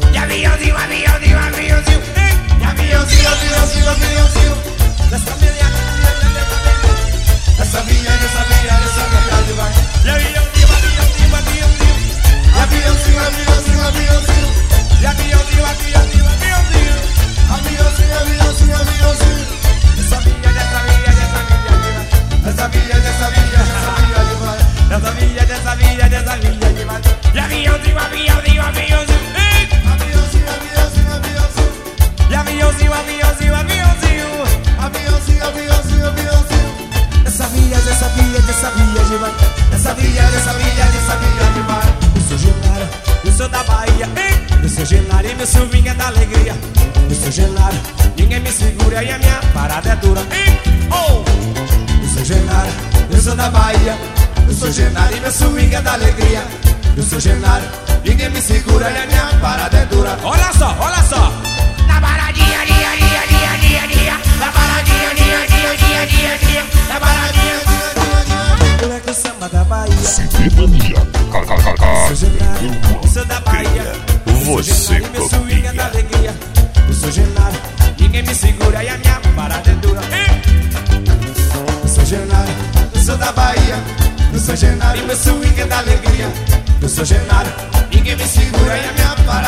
E aviãozinho, aviãozinho, aviãozinho. E aviãozinho, aviãozinho, aviãozinho. Dessa minha, dessa minha, dessa minha, dessa minha vai. E aviãozinho, aviãozinho, aviãozinho. E aviãozinho, aviãozinho, aviãozinho. E aviãozinho, aviãozinho, aviãozinho. Aviãozinho, aviãozinho, aviãozinho. Dessa minha, dessa minha, dessa minha vai. Dessa minha, dessa minha, dessa minha vai. Dessa minha, dessa minha, dessa minha vai. E aviãozinho, aviãozinho, aviãozinho. Aviãozinho, aviãozinho, aviãozinho. E aviãozinho, aviãozinho, aviãozinho. Aviãozinho, aviãozinho, aviãozinho. Dessa via de vai. Dessa via de vai. Eu sou Genaro, eu sou da Bahia. Eu sou Genaro e meu chuvinha da alegria. Eu sou Genaro, ninguém me segura e a minha parada é dura. Oh! Eu sou Genaro, eu sou da Bahia. Eu sou Genaro e meu chuvinha da alegria. Eu sou Genaro, ninguém me segura e a minha parada é dura. Olha só, olha só. Na paradinha, dia, dia, dia, dia, dia. Na paradinha, dia, dia, dia, dia, dia. Na paradinha, dia, dia, dia. Eu é que o samba da Bahia. Cidadania. Eu sou Genaro, eu sou da Bahia. Você meu swing da alegria. Eu sou Genaro, ninguém me segura e a minha parada é dura. Eu sou Genaro, eu sou da Bahia. Eu sou Genaro e meu swing da alegria. Eu sou Genaro, ninguém me segura e a minha parada